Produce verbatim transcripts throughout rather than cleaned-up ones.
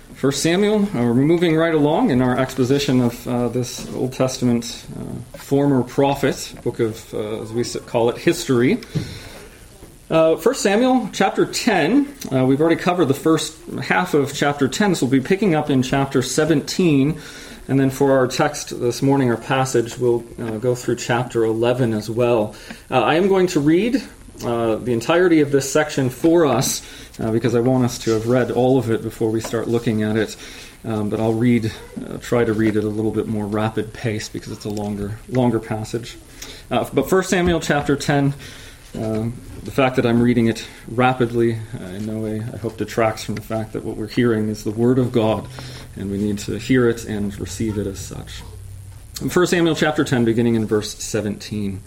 First Samuel, uh, we're moving right along in our exposition of uh, this Old Testament uh, former prophet, book of, uh, as we call it, history. Uh, First Samuel, chapter ten, uh, we've already covered the first half of chapter ten, so we'll be picking up in chapter seventeen, and then for our text this morning, our passage, we'll uh, go through chapter eleven as well. Uh, I am going to read uh, the entirety of this section for us, Uh, because I want us to have read all of it before we start looking at it. Um, but I'll read, uh, try to read at a little bit more rapid pace because it's a longer, longer passage. Uh, but First Samuel chapter ten, uh, the fact that I'm reading it rapidly uh, in no way, I hope, detracts from the fact that what we're hearing is the Word of God, and we need to hear it and receive it as such. First Samuel chapter ten, beginning in verse seventeen.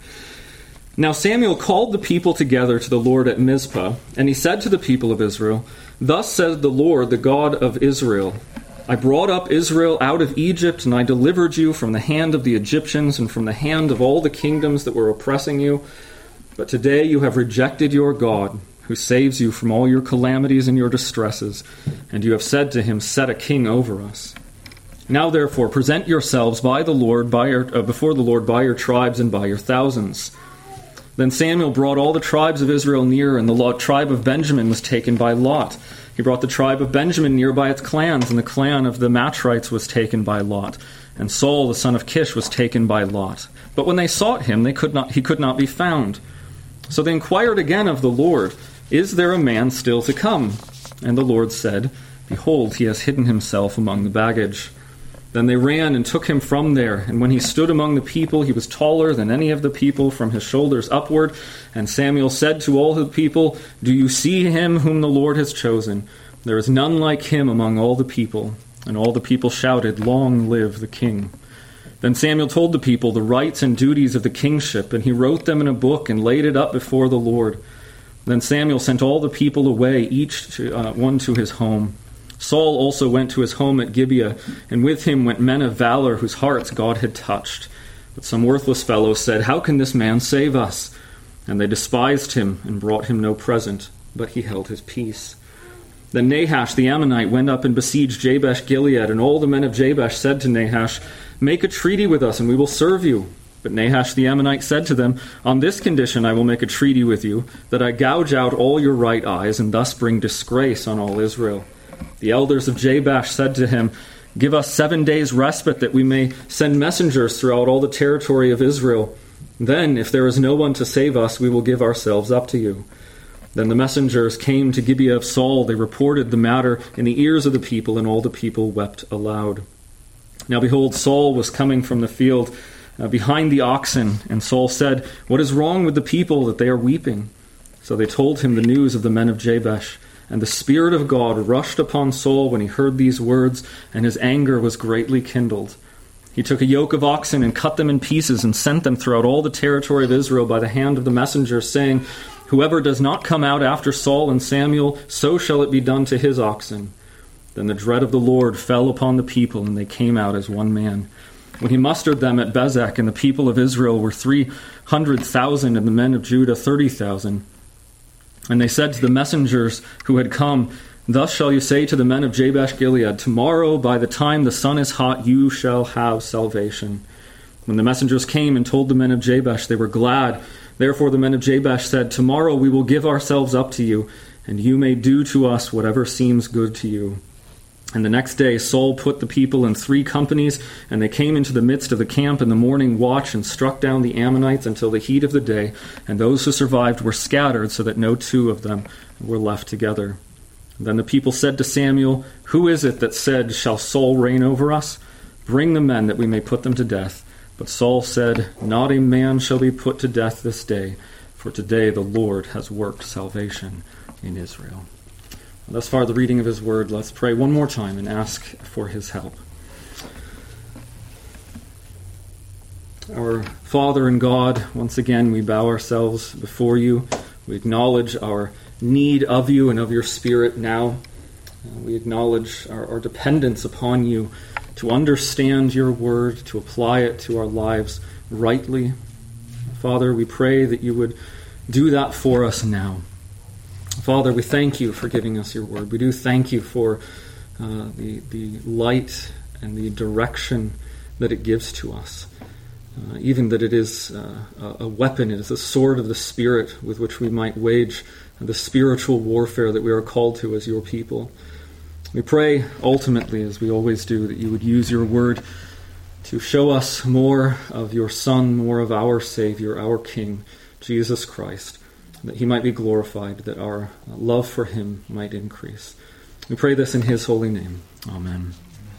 Now Samuel called the people together to the Lord at Mizpah, and he said to the people of Israel, "Thus says the Lord, the God of Israel, I brought up Israel out of Egypt, and I delivered you from the hand of the Egyptians and from the hand of all the kingdoms that were oppressing you. But today you have rejected your God, who saves you from all your calamities and your distresses, and you have said to him, 'Set a king over us.' Now therefore present yourselves by the Lord, by your, uh, before the Lord by your tribes and by your thousands." Then Samuel brought all the tribes of Israel near, and the Lot, tribe of Benjamin was taken by Lot. He brought the tribe of Benjamin near by its clans, and the clan of the Matrites was taken by Lot. And Saul, the son of Kish, was taken by Lot. But when they sought him, they could not, he could not be found. So they inquired again of the Lord, "Is there a man still to come?" And the Lord said, "Behold, he has hidden himself among the baggage." Then they ran and took him from there, and when he stood among the people, he was taller than any of the people from his shoulders upward. And Samuel said to all the people, "Do you see him whom the Lord has chosen? There is none like him among all the people." And all the people shouted, "Long live the king." Then Samuel told the people the rights and duties of the kingship, and he wrote them in a book and laid it up before the Lord. Then Samuel sent all the people away, each to, uh, one to his home. Saul also went to his home at Gibeah, and with him went men of valor whose hearts God had touched. But some worthless fellows said, "How can this man save us?" And they despised him and brought him no present, but he held his peace. Then Nahash the Ammonite went up and besieged Jabesh Gilead, and all the men of Jabesh said to Nahash, "Make a treaty with us, and we will serve you." But Nahash the Ammonite said to them, "On this condition I will make a treaty with you, that I gouge out all your right eyes, and thus bring disgrace on all Israel." The elders of Jabesh said to him, "Give us seven days' respite, that we may send messengers throughout all the territory of Israel. Then, if there is no one to save us, we will give ourselves up to you." Then the messengers came to Gibeah of Saul. They reported the matter in the ears of the people, and all the people wept aloud. Now behold, Saul was coming from the field uh, behind the oxen, and Saul said, "What is wrong with the people that they are weeping?" So they told him the news of the men of Jabesh. And the Spirit of God rushed upon Saul when he heard these words, and his anger was greatly kindled. He took a yoke of oxen and cut them in pieces and sent them throughout all the territory of Israel by the hand of the messengers, saying, "Whoever does not come out after Saul and Samuel, so shall it be done to his oxen." Then the dread of the Lord fell upon the people, and they came out as one man. When he mustered them at Bezek, and the people of Israel were three hundred thousand, and the men of Judah thirty thousand. And they said to the messengers who had come, "Thus shall you say to the men of Jabesh Gilead, Tomorrow, by the time the sun is hot, you shall have salvation." When the messengers came and told the men of Jabesh, they were glad. Therefore the men of Jabesh said, "Tomorrow we will give ourselves up to you, and you may do to us whatever seems good to you." And the next day Saul put the people in three companies, and they came into the midst of the camp in the morning watch and struck down the Ammonites until the heat of the day, and those who survived were scattered so that no two of them were left together. And then the people said to Samuel, "Who is it that said, 'Shall Saul reign over us?' Bring the men that we may put them to death." But Saul said, "Not a man shall be put to death this day, for today the Lord has worked salvation in Israel." Thus far, the reading of his word. Let's pray one more time and ask for his help. Our Father and God, once again we bow ourselves before you. We acknowledge our need of you and of your Spirit now. Uh, we acknowledge our, our dependence upon you to understand your word, to apply it to our lives rightly. Father, we pray that you would do that for us now. Father, we thank you for giving us your word. We do thank you for uh, the, the light and the direction that it gives to us. Uh, even that it is uh, a weapon, it is a sword of the Spirit with which we might wage the spiritual warfare that we are called to as your people. We pray ultimately, as we always do, that you would use your word to show us more of your Son, more of our Savior, our King, Jesus Christ, that he might be glorified, that our love for him might increase. We pray this in his holy name. Amen.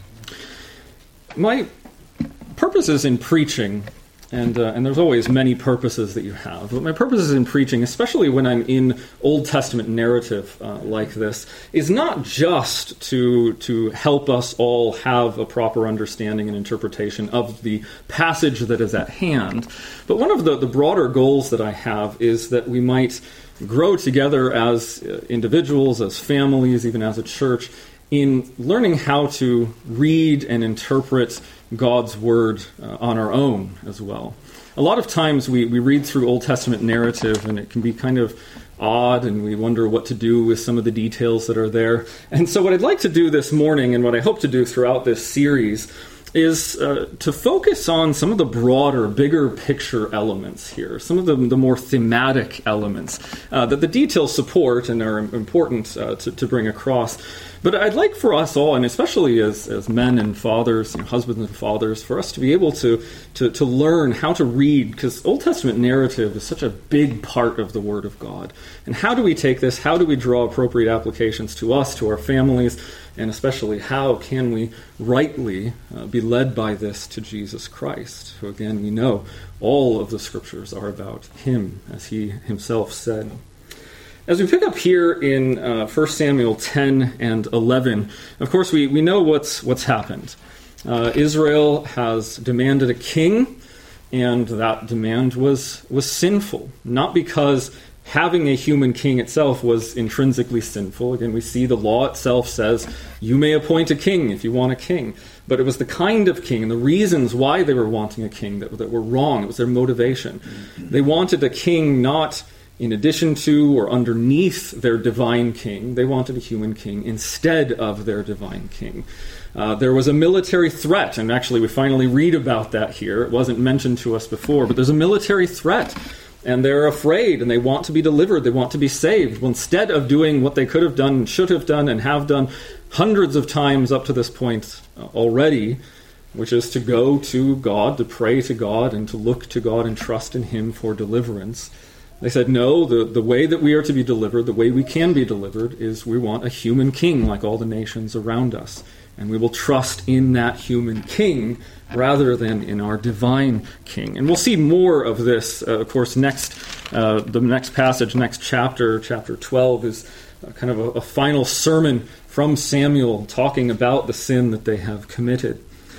My purposes in preaching, and uh, and there's always many purposes that you have, but my purposes in preaching, especially when I'm in Old Testament narrative uh, like this, is not just to to help us all have a proper understanding and interpretation of the passage that is at hand, but one of the, the broader goals that I have is that we might grow together as individuals, as families, even as a church, in learning how to read and interpret God's Word uh, on our own as well. A lot of times we, we read through Old Testament narrative and it can be kind of odd and we wonder what to do with some of the details that are there. And so what I'd like to do this morning and what I hope to do throughout this series is uh, to focus on some of the broader, bigger picture elements here, some of the, the more thematic elements uh, that the details support and are important uh, to, to bring across. But I'd like for us all, and especially as, as men and fathers, you know, husbands and fathers, for us to be able to, to, to learn how to read, because Old Testament narrative is such a big part of the Word of God. And how do we take this? How do we draw appropriate applications to us, to our families, and especially how can we rightly uh, be led by this to Jesus Christ, who again we know all of the Scriptures are about him, as he himself said. As we pick up here in uh, First Samuel ten and eleven, of course we, we know what's what's happened. Uh, Israel has demanded a king, and that demand was was sinful, not because having a human king itself was intrinsically sinful. Again, we see the law itself says, you may appoint a king if you want a king. But it was the kind of king and the reasons why they were wanting a king that, that were wrong. It was their motivation. They wanted a king not in addition to or underneath their divine king. They wanted a human king instead of their divine king. Uh, there was a military threat, and actually we finally read about that here. It wasn't mentioned to us before, but there's a military threat. And they're afraid, and they want to be delivered. They want to be saved. Well, instead of doing what they could have done, and should have done, and have done hundreds of times up to this point already, which is to go to God, to pray to God, and to look to God and trust in him for deliverance, they said, no, the, the way that we are to be delivered, the way we can be delivered, is we want a human king like all the nations around us. And we will trust in that human king rather than in our divine king. And we'll see more of this, uh, of course, next. Uh, the next passage, next chapter, chapter twelve, is uh, kind of a, a final sermon from Samuel talking about the sin that they have committed.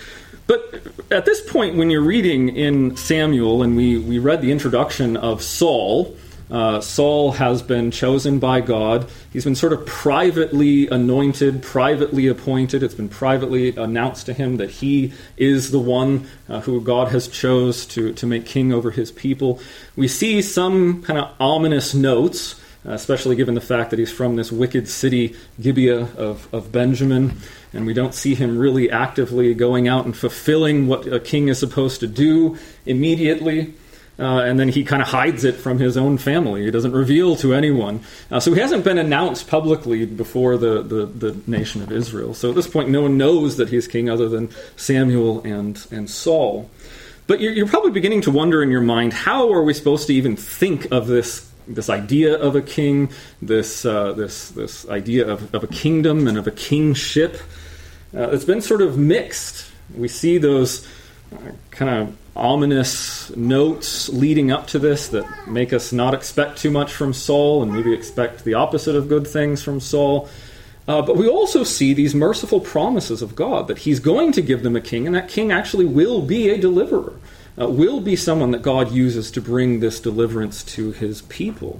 But at this point, when you're reading in Samuel, and we, we read the introduction of Saul, Uh, Saul has been chosen by God. He's been sort of privately anointed, privately appointed. It's been privately announced to him that he is the one uh, who God has chose to, to make king over his people. We see some kind of ominous notes, uh, especially given the fact that he's from this wicked city, Gibeah of, of Benjamin, and we don't see him really actively going out and fulfilling what a king is supposed to do immediately. Uh, and then he kind of hides it from his own family. He doesn't reveal to anyone. Uh, so he hasn't been announced publicly before the, the, the nation of Israel. So at this point, no one knows that he's king other than Samuel and, and Saul. But you're, you're probably beginning to wonder in your mind, how are we supposed to even think of this this idea of a king, this uh, this this idea of, of a kingdom and of a kingship? Uh, it's been sort of mixed. We see those uh, kind of ominous notes leading up to this that make us not expect too much from Saul and maybe expect the opposite of good things from Saul. Uh, but we also see these merciful promises of God that he's going to give them a king, and that king actually will be a deliverer, uh, will be someone that God uses to bring this deliverance to his people.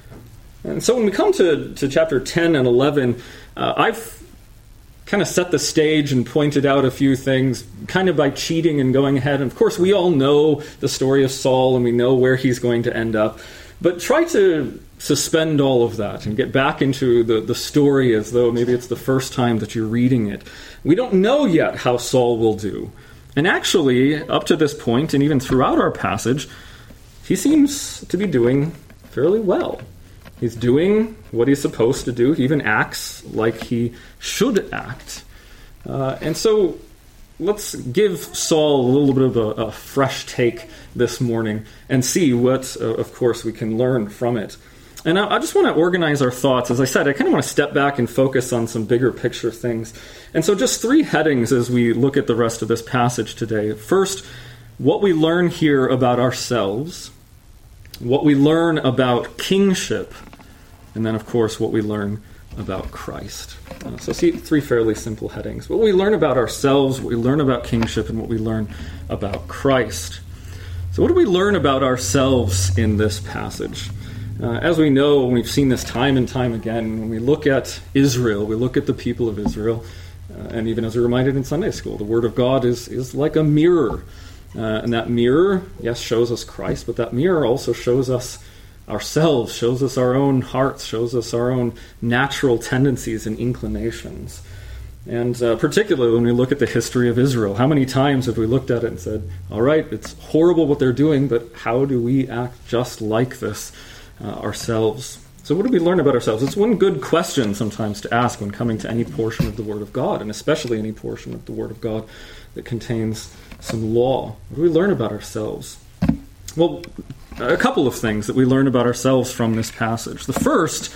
And so when we come to, to chapter ten and eleven, uh, I've kind of set the stage and pointed out a few things kind of by cheating and going ahead. And of course, we all know the story of Saul and we know where he's going to end up. But try to suspend all of that and get back into the, the story as though maybe it's the first time that you're reading it. We don't know yet how Saul will do. And actually, up to this point, and even throughout our passage, he seems to be doing fairly well. He's doing what he's supposed to do. He even acts like he should act. Uh, and so let's give Saul a little bit of a, a fresh take this morning and see what, uh, of course, we can learn from it. And I, I just want to organize our thoughts. As I said, I kind of want to step back and focus on some bigger picture things. And so just three headings as we look at the rest of this passage today. First, what we learn here about ourselves, what we learn about kingship, and then, of course, what we learn about Christ. Uh, so see three fairly simple headings. What we learn about ourselves, what we learn about kingship, and what we learn about Christ. So what do we learn about ourselves in this passage? Uh, as we know, and we've seen this time and time again, when we look at Israel, we look at the people of Israel, uh, and even as we're reminded in Sunday school, the Word of God is, is like a mirror. Uh, and that mirror, yes, shows us Christ, but that mirror also shows us ourselves, shows us our own hearts, shows us our own natural tendencies and inclinations. And uh, particularly when we look at the history of Israel, how many times have we looked at it and said, all right, it's horrible what they're doing, but how do we act just like this uh, ourselves? So what do we learn about ourselves? It's one good question sometimes to ask when coming to any portion of the Word of God, and especially any portion of the Word of God that contains some law. What do we learn about ourselves? Well, a couple of things that we learn about ourselves from this passage. The first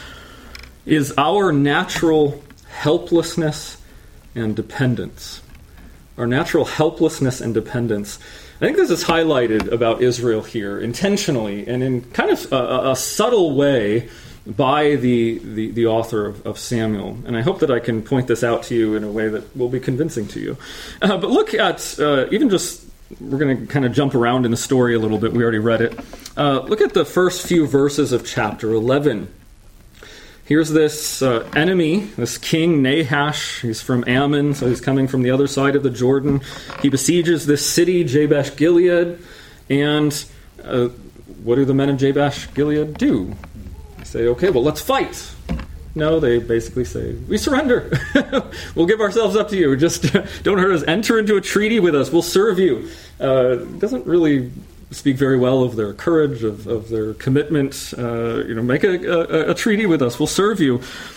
is our natural helplessness and dependence. Our natural helplessness and dependence. I think this is highlighted about Israel here intentionally and in kind of a, a subtle way by the, the, the author of, of Samuel. And I hope that I can point this out to you in a way that will be convincing to you. Uh, but look at uh, even just we're going to kind of jump around in the story a little bit. We already read it. Uh, look at the first few verses of chapter eleven. Here's this uh, enemy, this king Nahash. He's from Ammon, so he's coming from the other side of the Jordan. He besieges this city, Jabesh Gilead. And uh, what do the men of Jabesh Gilead do? They say, okay, well, let's fight. No, they basically say, we surrender. We'll give ourselves up to you. Just don't hurt us. Enter into a treaty with us. We'll serve you. Uh, doesn't really speak very well of their courage, of, of their commitment. Uh, you know, make a, a, a treaty with us. We'll serve you.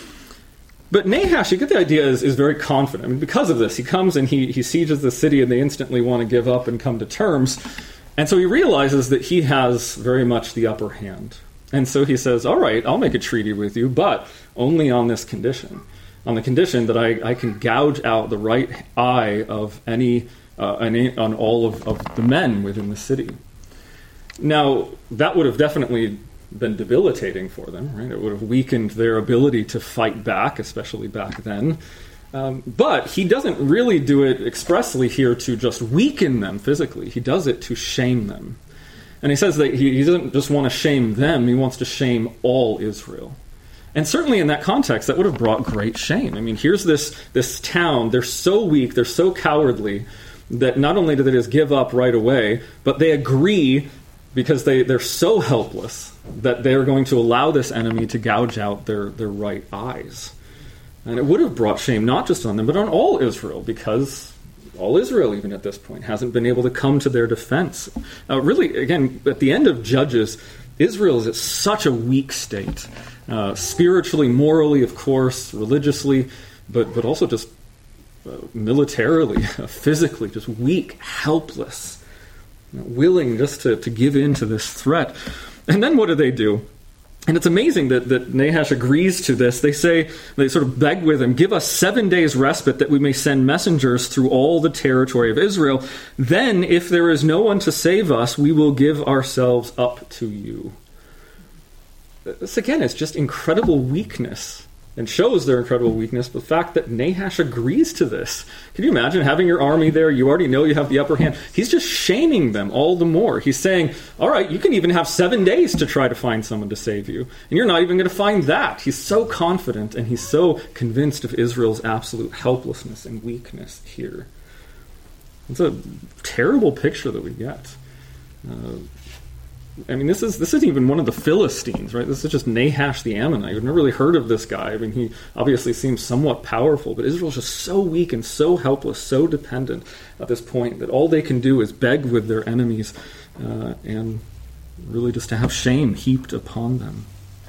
But Nahash, you get the idea, is, is very confident. I mean, because of this, he comes and he, he sieges the city, and they instantly want to give up and come to terms. And so he realizes that he has very much the upper hand. And so he says, all right, I'll make a treaty with you, but only on this condition. On the condition that I, I can gouge out the right eye of any, uh, any on all of, of the men within the city. Now, that would have definitely been debilitating for them, right? It would have weakened their ability to fight back, especially back then. Um, but he doesn't really do it expressly here to just weaken them physically. He does it to shame them. And he says that he, he doesn't just want to shame them, he wants to shame all Israel. And certainly in that context, that would have brought great shame. I mean, here's this, this town, they're so weak, they're so cowardly, that not only do they just give up right away, but they agree, because they, they're so helpless, that they are going to allow this enemy to gouge out their, their right eyes. And it would have brought shame not just on them, but on all Israel, because all Israel, even at this point, hasn't been able to come to their defense. Uh, really, again, at the end of Judges, Israel is at such a weak state. Uh, spiritually, morally, of course, religiously, but, but also just uh, militarily, physically, just weak, helpless, you know, willing just to, to give in to this threat. And then what do they do? And it's amazing that, that Nahash agrees to this. They say, they sort of beg with him, give us seven days respite that we may send messengers through all the territory of Israel. Then, if there is no one to save us, we will give ourselves up to you. This, again, is just incredible weakness, and shows their incredible weakness, the fact that Nahash agrees to this. Can you imagine having your army there? You already know you have the upper hand. He's just shaming them all the more. He's saying, all right, you can even have seven days to try to find someone to save you, and you're not even going to find that. He's so confident, and he's so convinced of Israel's absolute helplessness and weakness here. It's a terrible picture that we get. Uh, I mean, this is this isn't even one of the Philistines, right? This is just Nahash the Ammonite. We've never really heard of this guy. I mean, he obviously seems somewhat powerful, but Israel's just so weak and so helpless, so dependent at this point that all they can do is beg with their enemies uh, and really just to have shame heaped upon them.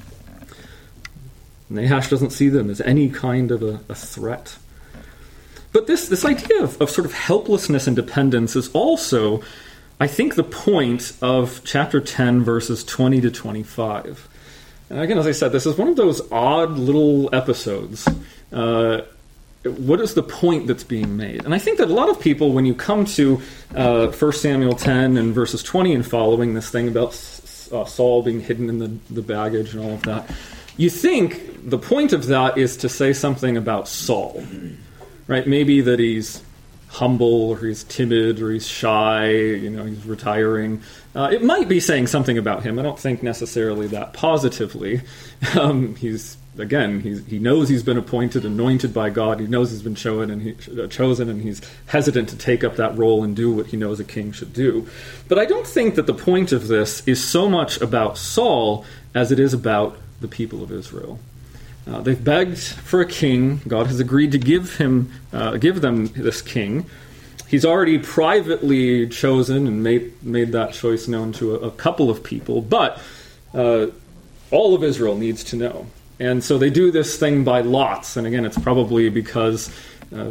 Nahash doesn't see them as any kind of a, a threat. But this, this idea of, of sort of helplessness and dependence is also, I think, the point of chapter ten, verses twenty to twenty-five. And again, as I said, this is one of those odd little episodes. Uh, what is the point that's being made? And I think that a lot of people, when you come to uh, First Samuel ten and verses twenty and following, this thing about uh, Saul being hidden in the, the baggage and all of that, you think the point of that is to say something about Saul. Right, maybe that he's humble, or he's timid, or he's shy, you know, he's retiring. Uh, it might be saying something about him. I don't think necessarily that positively. Um, he's, again, he's, he knows he's been appointed, anointed by God. He knows he's been chosen and, he, uh, chosen, and he's hesitant to take up that role and do what he knows a king should do. But I don't think that the point of this is so much about Saul as it is about the people of Israel. Uh, they've begged for a king. God has agreed to give him, uh, give them this king. He's already privately chosen and made made that choice known to a, a couple of people, but uh, all of Israel needs to know. And so they do this thing by lots. And again, it's probably because uh,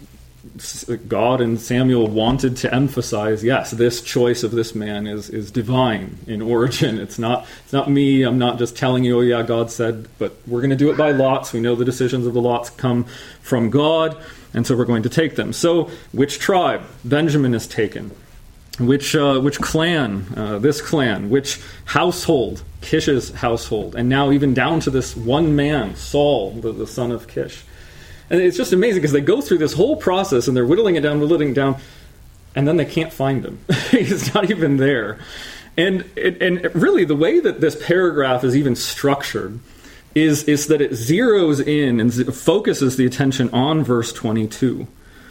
God and Samuel wanted to emphasize, yes, this choice of this man is is divine in origin. It's not it's not me. I'm not just telling you, oh yeah, God said, but we're going to do it by lots. We know the decisions of the lots come from God, and so we're going to take them. So, which tribe? Benjamin is taken. Which uh, which clan? Uh, this clan. Which household? Kish's household. And now even down to this one man, Saul, the, the son of Kish. And it's just amazing because they go through this whole process and they're whittling it down, whittling it down, and then they can't find him. He's not even there. And it, and really the way that this paragraph is even structured is, is that it zeroes in and focuses the attention on verse twenty-two.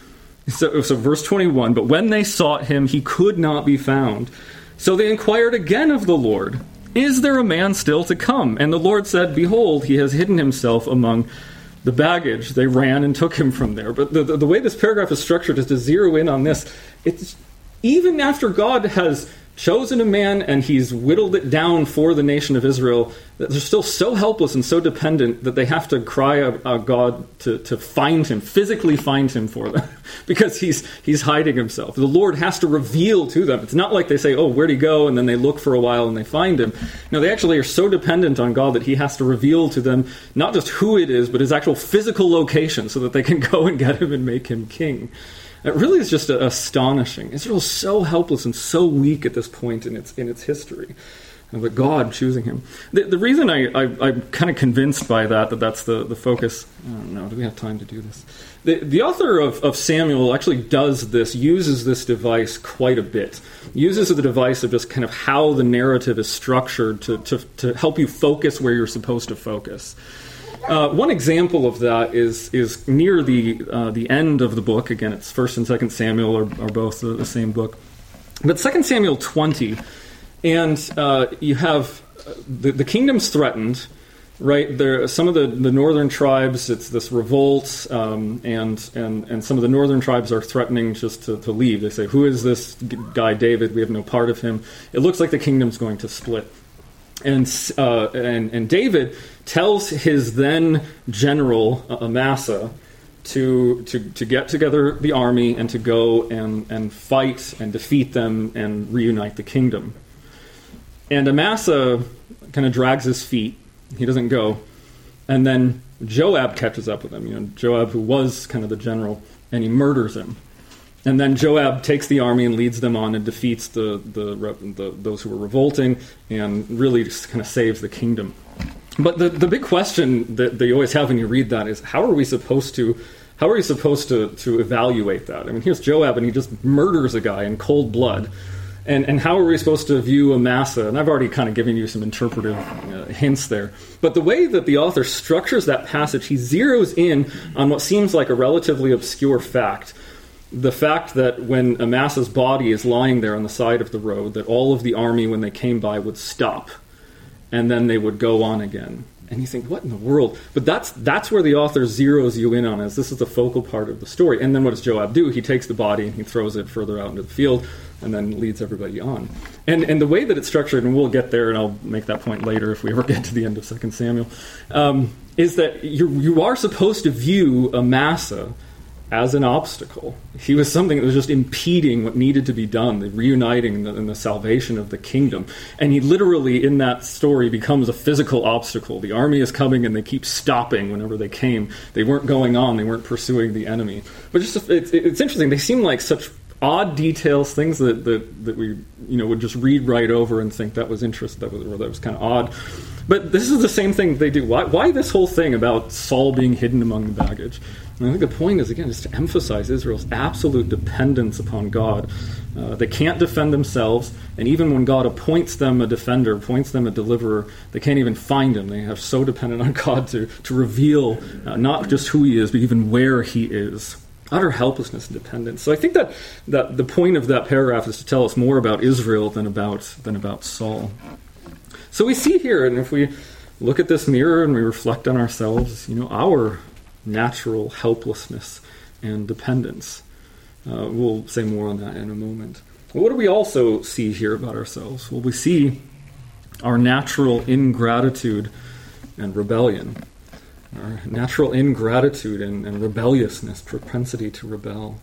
So, so verse twenty-one, but when they sought him, he could not be found. So they inquired again of the Lord, is there a man still to come? And the Lord said, behold, he has hidden himself among the baggage. They ran and took him from there. But the, the, the way this paragraph is structured is to zero in on this. It's even after God has chosen a man and he's whittled it down for the nation of Israel, that they're still so helpless and so dependent that they have to cry out uh, God to, to find him, physically find him for them, because he's he's hiding himself. The Lord has to reveal to them. It's not like they say, oh, where'd he go? And then they look for a while and they find him. No, they actually are so dependent on God that he has to reveal to them not just who it is, but his actual physical location so that they can go and get him and make him king. It really is just astonishing. Israel's so helpless and so weak at this point in its in its history. But God choosing him. The, the reason I, I, I'm kind of convinced by that, that that's the, the focus, I don't know, do we have time to do this? The, the author of, of Samuel actually does this, uses this device quite a bit. Uses the device of just kind of how the narrative is structured to, to, to help you focus where you're supposed to focus. Uh, one example of that is is near the uh, the end of the book. Again, it's First and Second Samuel are, are both the, the same book, but Second Samuel twenty, and uh, you have the, the kingdom's threatened. Right there, some of the, the northern tribes. It's this revolt, um, and and and some of the northern tribes are threatening just to, to leave. They say, "Who is this guy David? We have no part of him." It looks like the kingdom's going to split. And, uh, and and David tells his then general uh, Amasa to to to get together the army and to go and, and fight and defeat them and reunite the kingdom. And Amasa kind of drags his feet. He doesn't go. And then Joab catches up with him. You know, Joab, who was kind of the general, and he murders him. And then Joab takes the army and leads them on and defeats the, the, the those who were revolting and really just kind of saves the kingdom. But the, the big question that they always have when you read that is, how are we supposed to how are we supposed to, to evaluate that? I mean, here's Joab and he just murders a guy in cold blood. And and how are we supposed to view Amasa? And I've already kind of given you some interpretive uh, hints there. But the way that the author structures that passage, he zeroes in on what seems like a relatively obscure fact. the fact that when Amasa's body is lying there on the side of the road, that all of the army, when they came by, would stop, and then they would go on again. And you think, what in the world? But that's that's where the author zeroes you in on, as this is the focal part of the story. And then what does Joab do? He takes the body and he throws it further out into the field, and then leads everybody on. And and the way that it's structured, and we'll get there, and I'll make that point later if we ever get to the end of Second Samuel, um, is that you you are supposed to view Amasa as an obstacle. He was something that was just impeding what needed to be done, the reuniting and the, and the salvation of the kingdom. And he literally, in that story, becomes a physical obstacle. The army is coming and they keep stopping whenever they came. They weren't going on. They weren't pursuing the enemy. But just it's, it's interesting. They seem like such odd details, things that, that, that we you know would just read right over and think that was interest, that was, or that was kind of odd. But this is the same thing they do. Why, why this whole thing about Saul being hidden among the baggage? And I think the point is, again, is to emphasize Israel's absolute dependence upon God. Uh, they can't defend themselves, and even when God appoints them a defender, appoints them a deliverer, they can't even find him. They are so dependent on God to, to reveal uh, not just who he is, but even where he is. Utter helplessness and dependence. So I think that, that the point of that paragraph is to tell us more about Israel than about than about Saul. So we see here, and if we look at this mirror and we reflect on ourselves, you know, our natural helplessness and dependence. Uh, we'll say more on that in a moment. But what do we also see here about ourselves? Well, we see our natural ingratitude and rebellion. Our natural ingratitude and, and rebelliousness, propensity to rebel.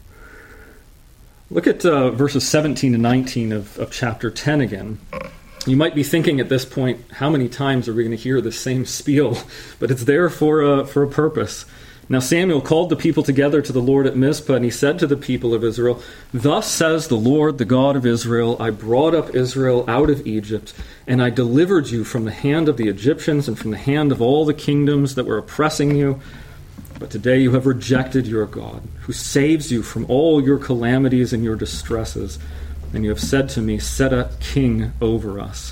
Look at uh, verses seventeen to nineteen of, of chapter ten again. You might be thinking at this point, how many times are we going to hear the same spiel? But it's there for a, for a purpose. Now Samuel called the people together to the Lord at Mizpah, and he said to the people of Israel, "Thus says the Lord, the God of Israel, I brought up Israel out of Egypt, and I delivered you from the hand of the Egyptians and from the hand of all the kingdoms that were oppressing you. But today you have rejected your God, who saves you from all your calamities and your distresses. And you have said to me, set a king over us."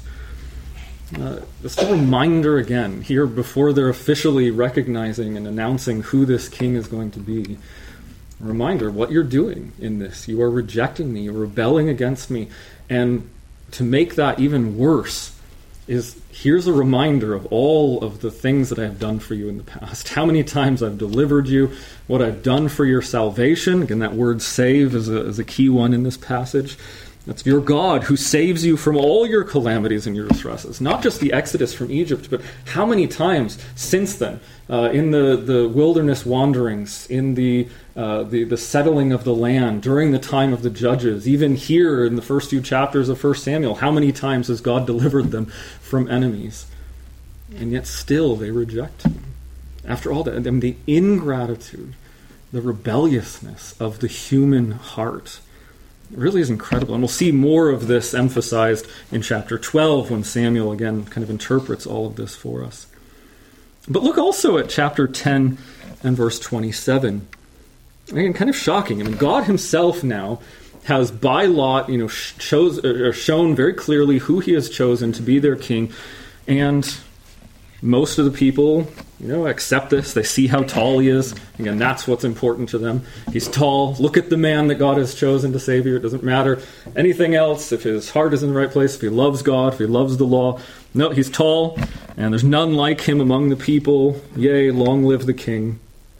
Uh, just a reminder again, here before they're officially recognizing and announcing who this king is going to be. A reminder, what you're doing in this. You are rejecting me, you're rebelling against me. And to make that even worse is, here's a reminder of all of the things that I have done for you in the past. How many times I've delivered you, what I've done for your salvation. Again, that word save is a, is a key one in this passage. That's your God who saves you from all your calamities and your distresses. Not just the exodus from Egypt, but how many times since then, uh, in the, the wilderness wanderings, in the, uh, the the settling of the land, during the time of the judges, even here in the first few chapters of First Samuel, how many times has God delivered them from enemies? And yet still they reject him. After all that, I mean, the ingratitude, the rebelliousness of the human heart, it really is incredible. And we'll see more of this emphasized in chapter twelve when Samuel again kind of interprets all of this for us. But look also at chapter ten and verse twenty-seven. Again, kind of shocking. I mean, God himself now has by lot, you know, chose, or shown very clearly who he has chosen to be their king. And most of the people, you know, accept this. They see how tall he is. Again, that's what's important to them. He's tall. Look at the man that God has chosen to save you. It doesn't matter anything else. If his heart is in the right place, if he loves God, if he loves the law. No, he's tall, and there's none like him among the people. Yea, long live the king.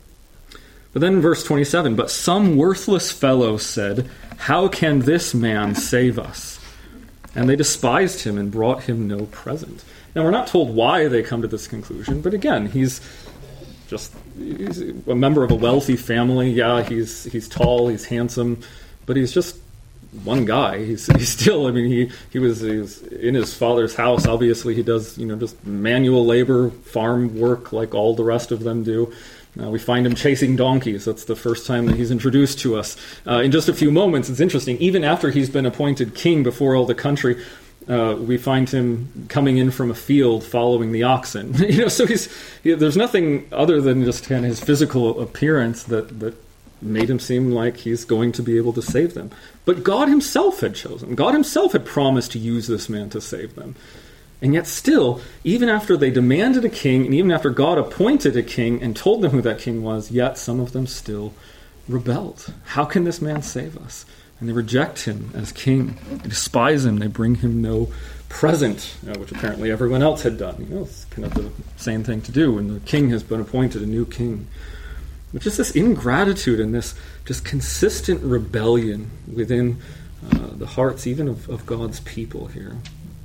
But then in verse twenty-seven, but some worthless fellow said, how can this man save us? And they despised him and brought him no present. Now, we're not told why they come to this conclusion, but again, he's just he's a member of a wealthy family. Yeah, he's he's tall, he's handsome, but he's just one guy. He's, he's still, I mean, he, he was he's in his father's house. Obviously, he does, you know, just manual labor, farm work like all the rest of them do. Uh, we find him chasing donkeys. That's the first time that he's introduced to us. Uh, in just a few moments, it's interesting. Even after he's been appointed king before all the country, Uh, we find him coming in from a field following the oxen. you know, so he's he, there's nothing other than just kind of his physical appearance that, that made him seem like he's going to be able to save them. But God himself had chosen. God himself had promised to use this man to save them. And yet still, even after they demanded a king, and even after God appointed a king and told them who that king was, yet some of them still rebelled. How can this man save us? And they reject him as king. They despise him. They bring him no present, uh, which apparently everyone else had done. You know, it's kind of the same thing to do when the king has been appointed, a new king. But just this ingratitude and this just consistent rebellion within uh, the hearts even of, of God's people here.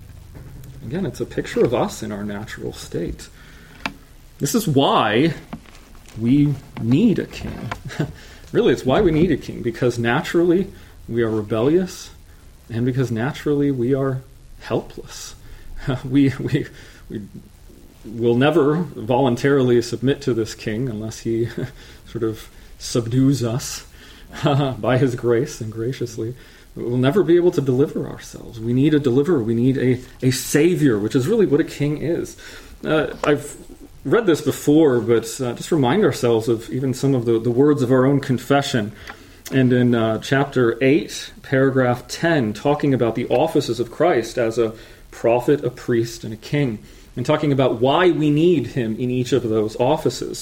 Again, it's a picture of us in our natural state. This is why we need a king. Really, it's why we need a king, because naturally we are rebellious, and because naturally we are helpless. we we we will never voluntarily submit to this king unless he sort of subdues us by his grace and graciously. We'll never be able to deliver ourselves. We need a deliverer. We need a, a savior, which is really what a king is. Uh, I've read this before, but uh, just remind ourselves of even some of the, the words of our own confession. And in uh, chapter eight, paragraph ten, talking about the offices of Christ as a prophet, a priest, and a king, and talking about why we need him in each of those offices.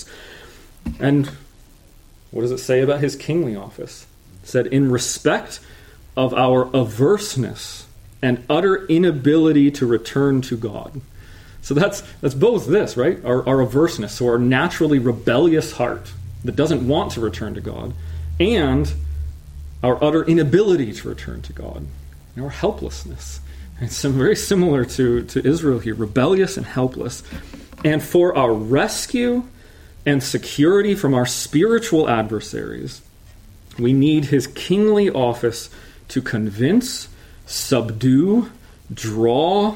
And what does it say about his kingly office? It said, in respect of our averseness and utter inability to return to God. So that's that's both this, right? Our, our averseness, so our naturally rebellious heart that doesn't want to return to God, and our utter inability to return to God, and our helplessness. It's some very similar to, to Israel here, rebellious and helpless. And for our rescue and security from our spiritual adversaries, we need his kingly office to convince, subdue, draw,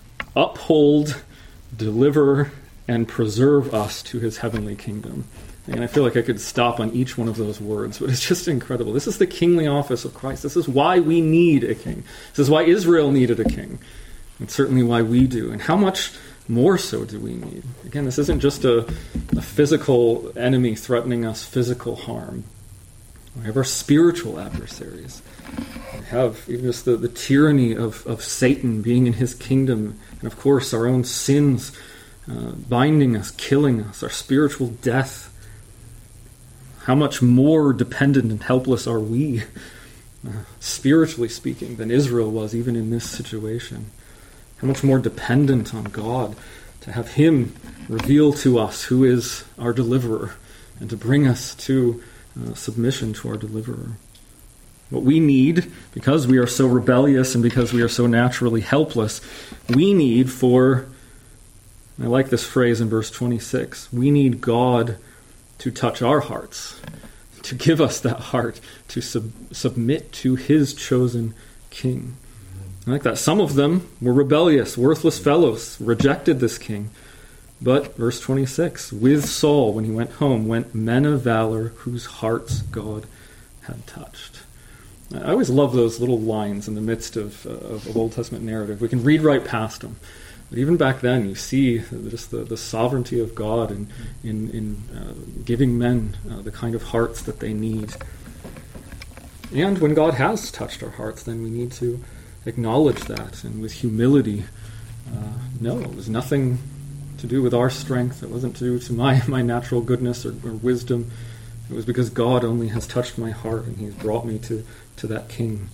uphold, deliver, and preserve us to his heavenly kingdom. And I feel like I could stop on each one of those words, but it's just incredible. This is the kingly office of Christ. This is why we need a king. This is why Israel needed a king. It's certainly why we do. And how much more so do we need? Again, this isn't just a, a physical enemy threatening us physical harm. We have our spiritual adversaries. We have even just the, the tyranny of, of Satan being in his kingdom. And of course, our own sins uh, binding us, killing us, our spiritual death. How much more dependent and helpless are we, uh, spiritually speaking, than Israel was even in this situation? How much more dependent on God to have him reveal to us who is our deliverer and to bring us to uh, submission to our deliverer. What we need, because we are so rebellious and because we are so naturally helpless, we need for, I like this phrase in verse twenty-six, we need God to touch our hearts, to give us that heart, to sub- submit to his chosen king. I like that. Some of them were rebellious, worthless fellows, rejected this king. But, verse twenty-six, with Saul, when he went home, went men of valor whose hearts God had touched. I always love those little lines in the midst of, uh, of, of Old Testament narrative. We can read right past them. But even back then, you see just the, the sovereignty of God in, in, in uh, giving men uh, the kind of hearts that they need. And when God has touched our hearts, then we need to acknowledge that, and with humility, uh, no, it was nothing to do with our strength. It wasn't due to my, my natural goodness or, or wisdom. It was because God only has touched my heart, and he's brought me to, to that king.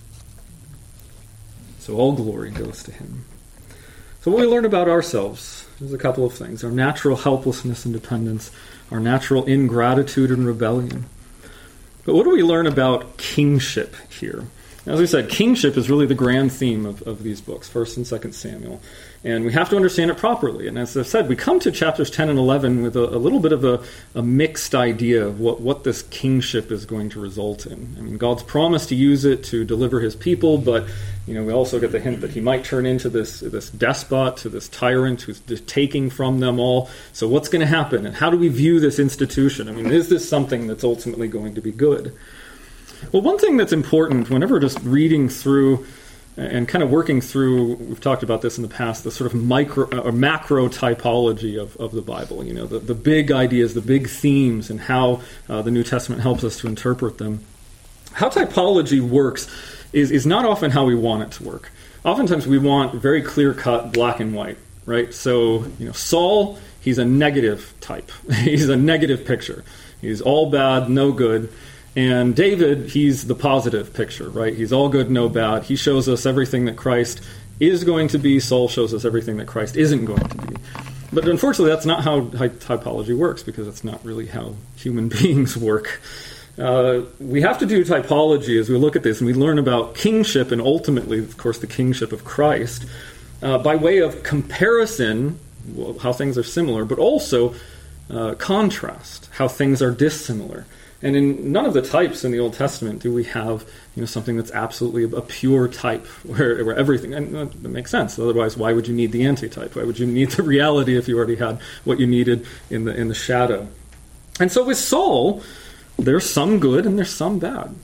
So all glory goes to him. So what we learn about ourselves is a couple of things. Our natural helplessness and dependence, our natural ingratitude and rebellion. But what do we learn about kingship here? As we said, kingship is really the grand theme of, of these books, First and Second Samuel. And we have to understand it properly. And as I've said, we come to chapters ten and eleven with a, a little bit of a, a mixed idea of what, what this kingship is going to result in. I mean, God's promised to use it to deliver his people, but you know, we also get the hint that he might turn into this, this despot, to this tyrant who's just taking from them all. So what's going to happen? And how do we view this institution? I mean, is this something that's ultimately going to be good? Well, one thing that's important whenever just reading through and kind of working through, we've talked about this in the past, the sort of micro or macro typology of, of the Bible, you know, the, the big ideas, the big themes, and how uh, the New Testament helps us to interpret them. How typology works is, is not often how we want it to work. Oftentimes we want very clear-cut black and white, right? So, you know, Saul, he's a negative type. He's a negative picture. He's all bad, no good. And David, he's the positive picture, right? He's all good, no bad. He shows us everything that Christ is going to be. Saul shows us everything that Christ isn't going to be. But unfortunately, that's not how typology works, because it's not really how human beings work. Uh, we have to do typology as we look at this, and we learn about kingship, and ultimately, of course, the kingship of Christ, uh, by way of comparison, well, how things are similar, but also uh, contrast, how things are dissimilar. And in none of the types in the Old Testament do we have, you know, something that's absolutely a pure type where, where everything, and that makes sense. Otherwise, why would you need the antitype? Why would you need the reality if you already had what you needed in the in the shadow? And so with Saul, there's some good and there's some bad.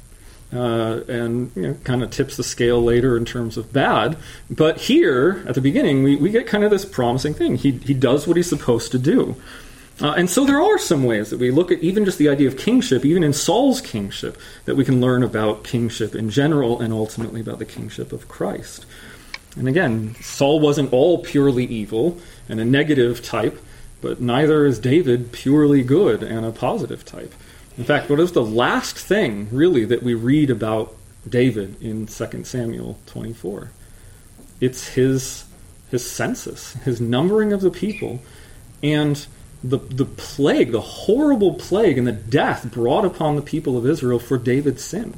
Uh, and you know, kind of tips the scale later in terms of bad. But here, at the beginning, we, we get kind of this promising thing. He he does what he's supposed to do. Uh, and so there are some ways that we look at even just the idea of kingship, even in Saul's kingship, that we can learn about kingship in general and ultimately about the kingship of Christ. And again, Saul wasn't all purely evil and a negative type, but neither is David purely good and a positive type. In fact, what is the last thing, really, that we read about David in Second Samuel twenty-four? It's his his census, his numbering of the people, and the the plague, the horrible plague and the death brought upon the people of Israel for David's sin.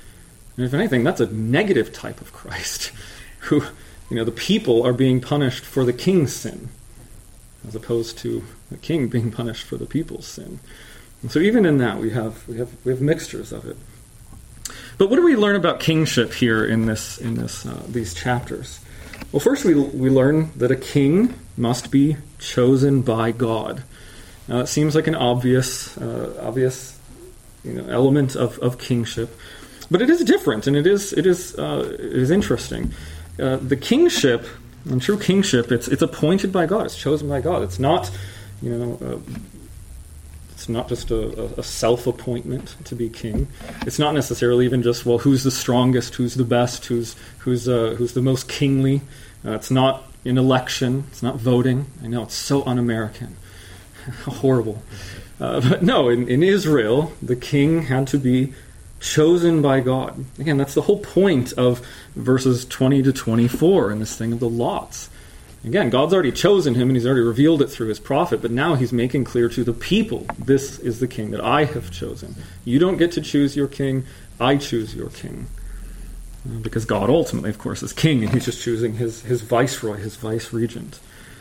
And if anything, that's a negative type of Christ, who, you know, the people are being punished for the king's sin, as opposed to the king being punished for the people's sin. And so even in that, we have we have we have mixtures of it. But what do we learn about kingship here in this in this uh, these chapters? Well, first we we learn that a king must be chosen by God. Now, it seems like an obvious uh, obvious you know element of, of kingship, but it is different, and it is it is uh, it is interesting. Uh, the kingship, and true kingship, it's it's appointed by God. It's chosen by God. It's not you know. Uh, It's not just a, a self-appointment to be king. It's not necessarily even just, well, who's the strongest, who's the best, who's who's uh, who's the most kingly. Uh, it's not an election. It's not voting. I know, it's so un-American. Horrible. Uh, but no, in, in Israel, the king had to be chosen by God. Again, that's the whole point of verses twenty to twenty-four in this thing of the lots. Again, God's already chosen him, and he's already revealed it through his prophet, but now he's making clear to the people, this is the king that I have chosen. You don't get to choose your king, I choose your king. Because God ultimately, of course, is king, and he's just choosing his, his viceroy, his vice-regent.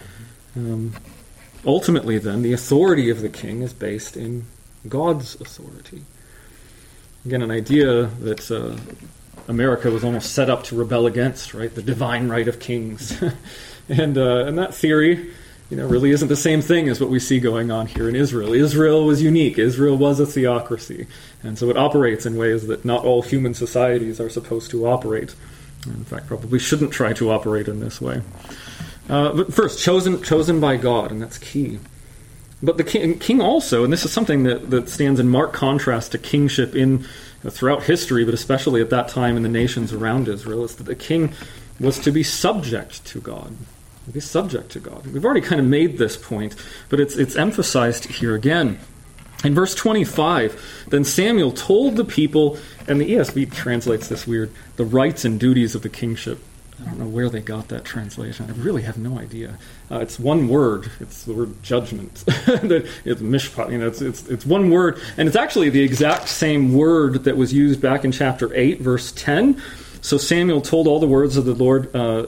Um, ultimately, then, the authority of the king is based in God's authority. Again, an idea that uh, America was almost set up to rebel against, right? The divine right of kings. And uh, and that theory, you know, really isn't the same thing as what we see going on here in Israel. Israel was unique. Israel was a theocracy. And so it operates in ways that not all human societies are supposed to operate. In fact, probably shouldn't try to operate in this way. Uh, but first, chosen chosen by God, and that's key. But the king, king also, and this is something that, that stands in marked contrast to kingship in uh, throughout history, but especially at that time in the nations around Israel, is that the king was to be subject to God. Be subject to God. We've already kind of made this point, but it's it's emphasized here again. In verse twenty-five, then Samuel told the people, and the E S V translates this weird, the rights and duties of the kingship. I don't know where they got that translation. I really have no idea. Uh, it's one word. It's the word judgment. It's mishpat. You know, it's, it's it's one word, and it's actually the exact same word that was used back in chapter eight, verse ten. So Samuel told all the words of the Lord. Uh,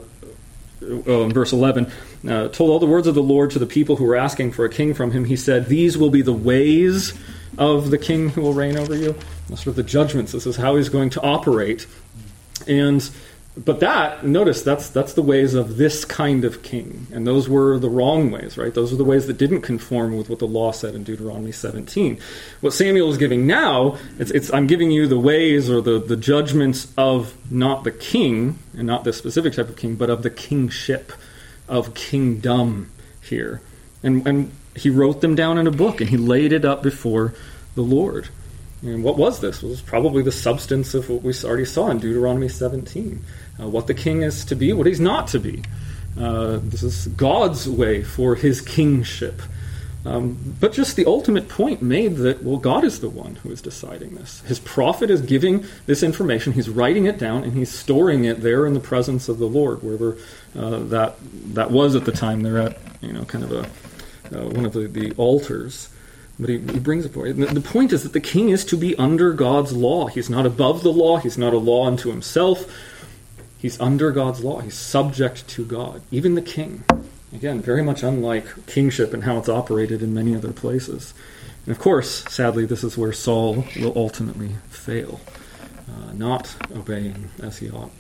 Oh, in verse eleven, uh, told all the words of the Lord to the people who were asking for a king from him. He said, these will be the ways of the king who will reign over you. Sort of the judgments. This is how he's going to operate. And but that, notice, that's that's the ways of this kind of king. And those were the wrong ways, right? Those are the ways that didn't conform with what the law said in Deuteronomy seventeen. What Samuel is giving now, it's, it's I'm giving you the ways or the, the judgments of not the king, and not this specific type of king, but of the kingship, of kingdom here. And, and he wrote them down in a book, and he laid it up before the Lord. And what was this? It was probably the substance of what we already saw in Deuteronomy seventeen. Uh, what the king is to be, what he's not to be. Uh, this is God's way for his kingship. Um, but just the ultimate point made that, well, God is the one who is deciding this. His prophet is giving this information, he's writing it down, and he's storing it there in the presence of the Lord, wherever uh, that that was at the time. They're at, you know, kind of a uh, one of the, the altars. But he, he brings it forward. The, the point is that the king is to be under God's law. He's not above the law. He's not a law unto himself. He's under God's law. He's subject to God. Even the king. Again, very much unlike kingship and how it's operated in many other places. And of course, sadly, this is where Saul will ultimately fail, uh, not obeying as he ought.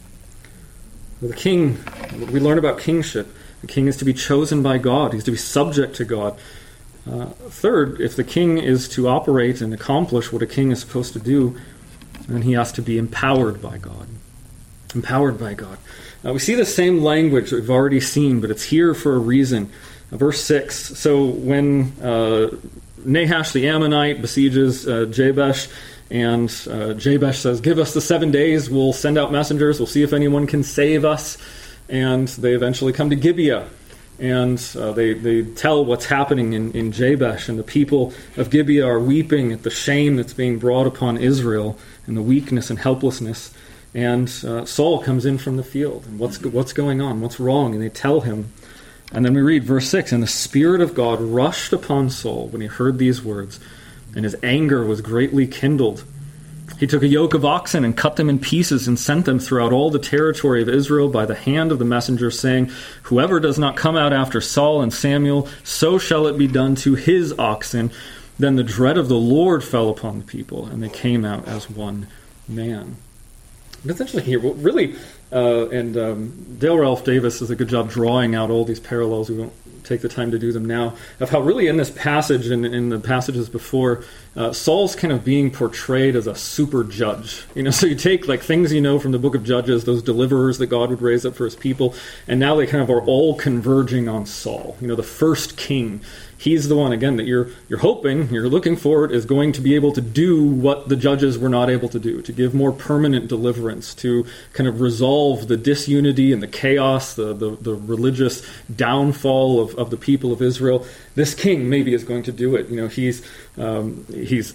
Well, the king, we learn about kingship. The king is to be chosen by God. He's to be subject to God. Uh, third, if the king is to operate and accomplish what a king is supposed to do, then he has to be empowered by God. Empowered by God. Uh, we see the same language that we've already seen, but it's here for a reason. Uh, verse six, so when uh, Nahash the Ammonite besieges uh, Jabesh, and uh, Jabesh says, give us the seven days, we'll send out messengers, we'll see if anyone can save us. And they eventually come to Gibeah, and uh, they, they tell what's happening in, in Jabesh, and the people of Gibeah are weeping at the shame that's being brought upon Israel, and the weakness and helplessness. And uh, Saul comes in from the field. And what's what's going on? What's wrong? And they tell him. And then we read verse six. And the Spirit of God rushed upon Saul when he heard these words, and his anger was greatly kindled. He took a yoke of oxen and cut them in pieces and sent them throughout all the territory of Israel by the hand of the messenger, saying, whoever does not come out after Saul and Samuel, so shall it be done to his oxen. Then the dread of the Lord fell upon the people, and they came out as one man. But essentially here, well, really, uh, and um, Dale Ralph Davis does a good job drawing out all these parallels. We won't take the time to do them now, of how really in this passage and in the passages before, uh, Saul's kind of being portrayed as a super judge. You know, so you take like things you know from the book of Judges, those deliverers that God would raise up for his people, and now they kind of are all converging on Saul, you know, the first king. He's the one, again, that you're you're hoping, you're looking forward, is going to be able to do what the judges were not able to do, to give more permanent deliverance, to kind of resolve the disunity and the chaos, the, the, the religious downfall of, of the people of Israel. This king maybe is going to do it. You know, he's um, he's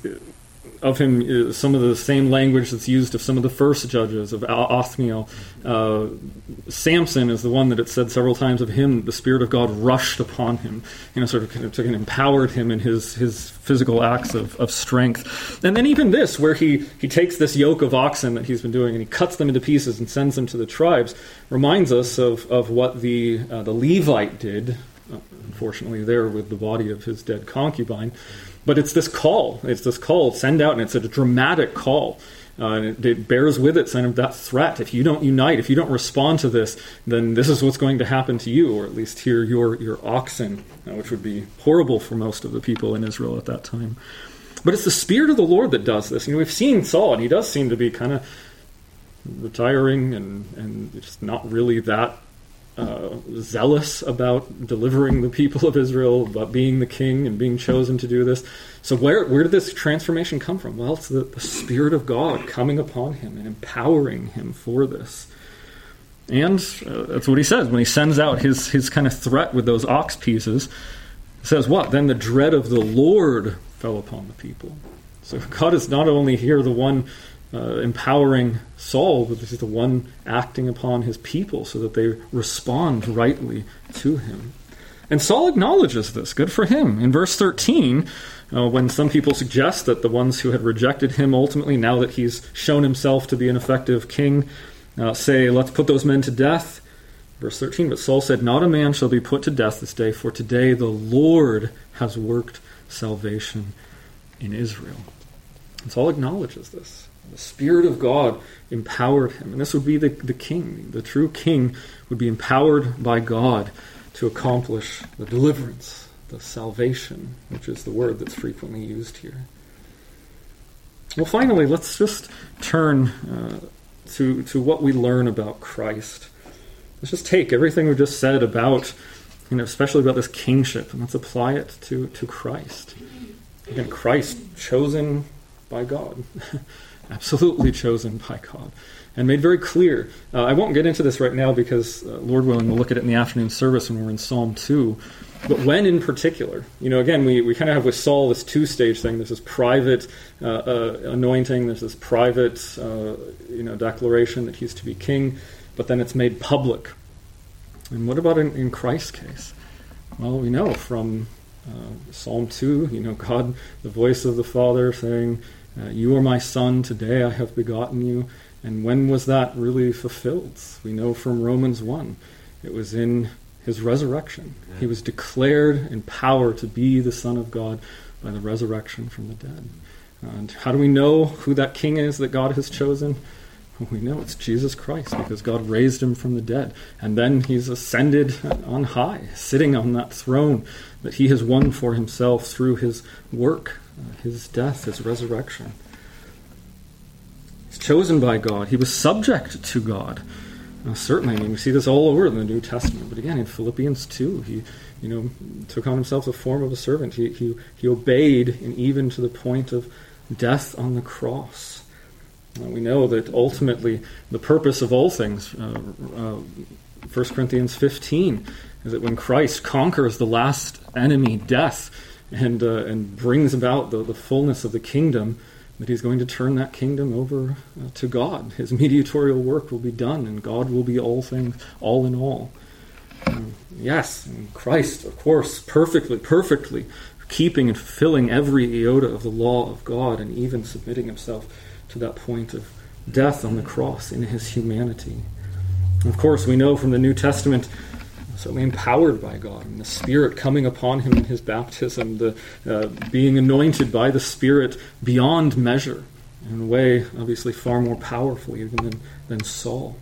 of him uh, some of the same language that's used of some of the first judges, of Othniel. Uh, Samson is the one that it said several times of him, the Spirit of God rushed upon him, you know, sort of kind of took and empowered him in his, his physical acts of, of strength. And then even this, where he, he takes this yoke of oxen that he's been doing and he cuts them into pieces and sends them to the tribes, reminds us of, of what the, uh, the Levite did, uh, unfortunately there with the body of his dead concubine. But it's this call. It's this call, send out, and it's a dramatic call. Uh, and it, it bears with it kind of that threat. If you don't unite, if you don't respond to this, then this is what's going to happen to you, or at least here, your your oxen, uh, which would be horrible for most of the people in Israel at that time. But it's the Spirit of the Lord that does this. You know, we've seen Saul, and he does seem to be kind of retiring and, and just not really that Uh, zealous about delivering the people of Israel, about being the king and being chosen to do this. So where where did this transformation come from? Well, it's the, the Spirit of God coming upon him and empowering him for this. And uh, that's what he says when he sends out his, his kind of threat with those ox pieces. It says what? Then the dread of the Lord fell upon the people. So God is not only here the one Uh, empowering Saul, but he's the one acting upon his people so that they respond rightly to him. And Saul acknowledges this. Good for him. In verse thirteen, uh, when some people suggest that the ones who had rejected him ultimately, now that he's shown himself to be an effective king, uh, say, let's put those men to death. Verse thirteen, but Saul said, not a man shall be put to death this day, for today the Lord has worked salvation in Israel. And Saul acknowledges this. The Spirit of God empowered him. And this would be the, the king. The true king would be empowered by God to accomplish the deliverance, the salvation, which is the word that's frequently used here. Well, finally, let's just turn uh, to, to what we learn about Christ. Let's just take everything we've just said about, you know, especially about this kingship, and let's apply it to, to Christ. Again, Christ chosen by God. absolutely chosen by God, and made very clear. Uh, I won't get into this right now because, uh, Lord willing, we'll look at it in the afternoon service when we're in Psalm two. But when in particular, you know, again, we, we kind of have with Saul this two-stage thing. There's this private uh, uh, anointing. There's this private, uh, you know, declaration that he's to be king. But then it's made public. And what about in, in Christ's case? Well, we know from uh, Psalm two, you know, God, the voice of the Father saying, uh, you are my son, today I have begotten you. And when was that really fulfilled? We know from Romans one. It was in his resurrection. Yeah. He was declared in power to be the Son of God by the resurrection from the dead. And how do we know who that king is that God has chosen? Well, we know it's Jesus Christ because God raised him from the dead. And then he's ascended on high, sitting on that throne that he has won for himself through his work, uh, his death, his resurrection. He's chosen by God. He was subject to God. Uh, certainly, I mean, we see this all over in the New Testament. But again, in Philippians two, he, you know, took on himself the form of a servant. He he, he obeyed, and even to the point of death on the cross. Uh, we know that ultimately the purpose of all things, uh, uh, First Corinthians fifteen, is that when Christ conquers the last enemy, death, and uh, and brings about the, the fullness of the kingdom, that he's going to turn that kingdom over uh, to God. His mediatorial work will be done, and God will be all things, all in all. Um, yes, and Christ, of course, perfectly, perfectly keeping and fulfilling every iota of the law of God, and even submitting himself to that point of death on the cross in his humanity. And of course, we know from the New Testament, certainly empowered by God, and the Spirit coming upon him in his baptism, the uh, being anointed by the Spirit beyond measure, in a way obviously far more powerful even than, than Saul.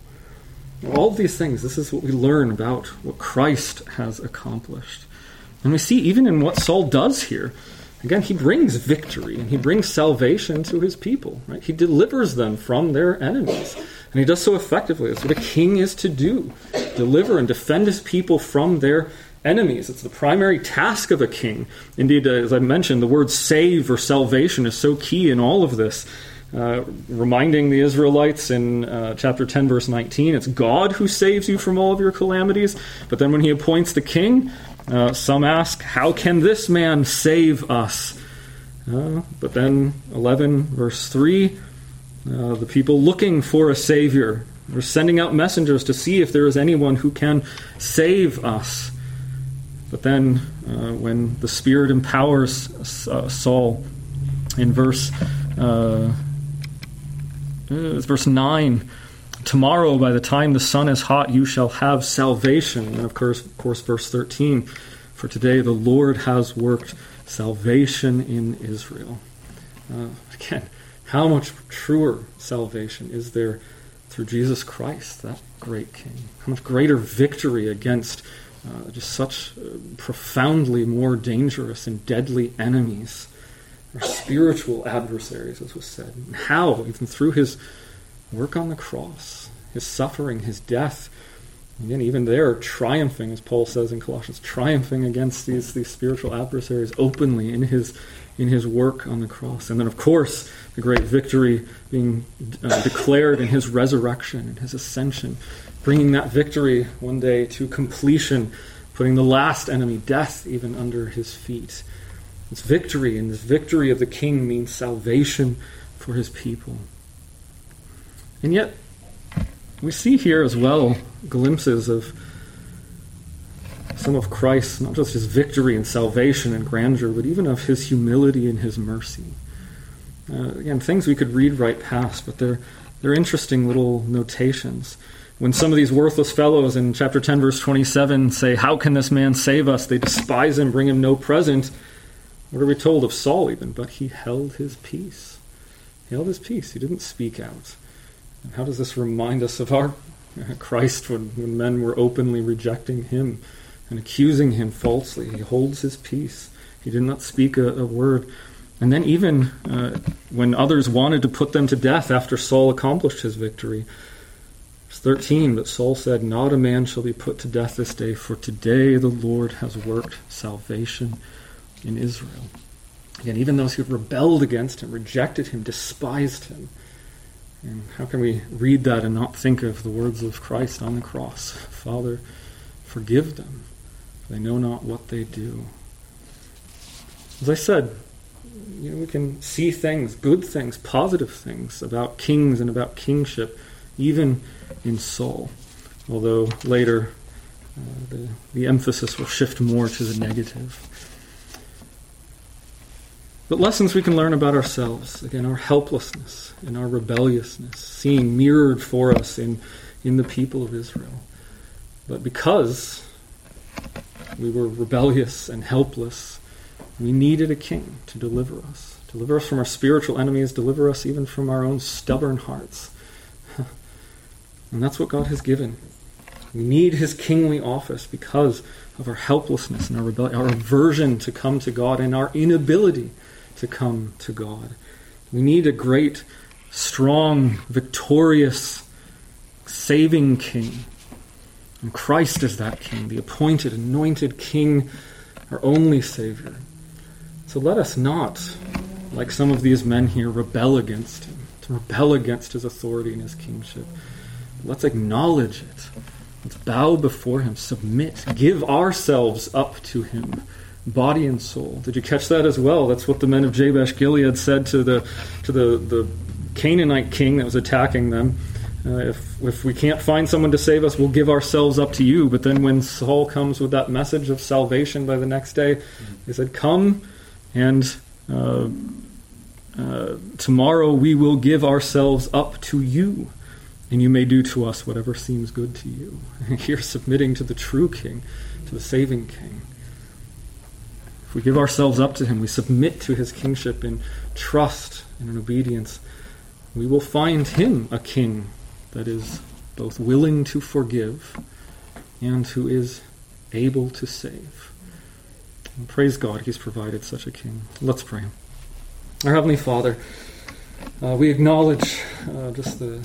All of these things, this is what we learn about what Christ has accomplished. And we see even in what Saul does here, again, he brings victory and he brings salvation to his people. Right? He delivers them from their enemies. And he does so effectively. That's what a king is to do. Deliver and defend his people from their enemies. It's the primary task of a king. Indeed, uh, as I mentioned, the word save or salvation is so key in all of this. Uh, reminding the Israelites in uh, chapter ten, verse nineteen, it's God who saves you from all of your calamities. But then when he appoints the king, uh, some ask, how can this man save us? Uh, but then eleven, verse three, Uh, the people looking for a Savior are sending out messengers to see if there is anyone who can save us. But then uh, when the Spirit empowers uh, Saul in verse uh, uh, verse nine, tomorrow by the time the sun is hot you shall have salvation. And of course, of course verse thirteen, for today the Lord has worked salvation in Israel. Uh, again, how much truer salvation is there through Jesus Christ, that great King? How much greater victory against uh, just such uh, profoundly more dangerous and deadly enemies, or spiritual adversaries, as was said. And how, even through his work on the cross, his suffering, his death, again, even there, triumphing, as Paul says in Colossians, triumphing against these, these spiritual adversaries openly in his in his work on the cross. And then, of course, the great victory being uh, declared in his resurrection and his ascension, bringing that victory one day to completion, putting the last enemy, death, even under his feet. This victory, and this victory of the King means salvation for his people. And yet, we see here as well glimpses of some of Christ, not just his victory and salvation and grandeur, but even of his humility and his mercy. Uh, again, things we could read right past, but they're, they're interesting little notations. When some of these worthless fellows in chapter ten, verse twenty-seven say, how can this man save us? They despise him, bring him no present. What are we told of Saul even? But he held his peace. He held his peace. He didn't speak out. And how does this remind us of our Christ when, when men were openly rejecting him and accusing him falsely? He holds his peace. He did not speak a, a word. And then even uh, when others wanted to put them to death after Saul accomplished his victory, verse thirteen, but Saul said, not a man shall be put to death this day, for today the Lord has worked salvation in Israel. Again, even those who rebelled against him, rejected him, despised him, And how can we read that and not think of the words of Christ on the cross? Father, forgive them. They know not what they do. As I said, you know, we can see things, good things, positive things about kings and about kingship, even in Saul. Although later uh, the, the emphasis will shift more to the negative. But lessons we can learn about ourselves, again, our helplessness and our rebelliousness, seeing mirrored for us in, in the people of Israel. But because we were rebellious and helpless, we needed a king to deliver us. Deliver us from our spiritual enemies, deliver us even from our own stubborn hearts. And that's what God has given. We need his kingly office because of our helplessness and our rebellion, our aversion to come to God and our inability to come to God. We need a great, strong, victorious, saving king. And Christ is that king, the appointed, anointed king, our only Savior. So let us not, like some of these men here, rebel against him, to rebel against his authority and his kingship. Let's acknowledge it. Let's bow before him, submit, give ourselves up to him, body and soul. Did you catch that as well? That's what the men of Jabesh Gilead said to the to the, the Canaanite king that was attacking them. Uh, if if we can't find someone to save us, we'll give ourselves up to you. But then when Saul comes with that message of salvation by the next day, he said, come and uh, uh, tomorrow we will give ourselves up to you, and you may do to us whatever seems good to you. You're submitting to the true king, to the saving king. If we give ourselves up to him, we submit to his kingship in trust and in obedience, we will find him a king that is both willing to forgive and who is able to save. And praise God, he's provided such a king. Let's pray. Our Heavenly Father, uh, we acknowledge uh, just the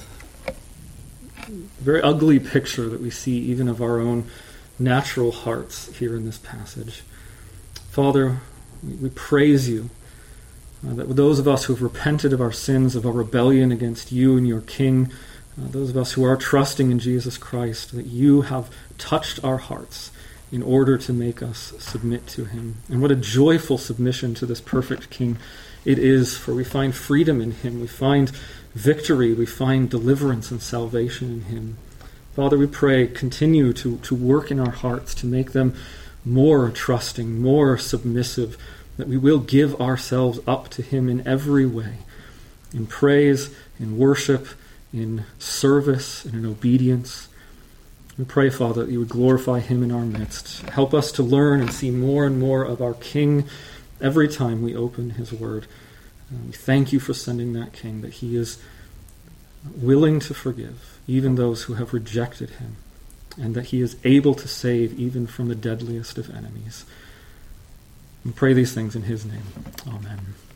very ugly picture that we see even of our own natural hearts here in this passage. Father, we, we praise you uh, that with those of us who have repented of our sins, of our rebellion against you and your King, uh, those of us who are trusting in Jesus Christ, that you have touched our hearts in order to make us submit to him. And what a joyful submission to this perfect King it is, for we find freedom in him, we find victory, we find deliverance and salvation in him. Father, we pray, continue to, to work in our hearts to make them more trusting, more submissive, that we will give ourselves up to him in every way, in praise, in worship, in service, and in obedience. We pray, Father, that you would glorify him in our midst. Help us to learn and see more and more of our King every time we open his word. Uh, we thank you for sending that King, that he is willing to forgive even those who have rejected him, and that he is able to save even from the deadliest of enemies. We pray these things in his name. Amen.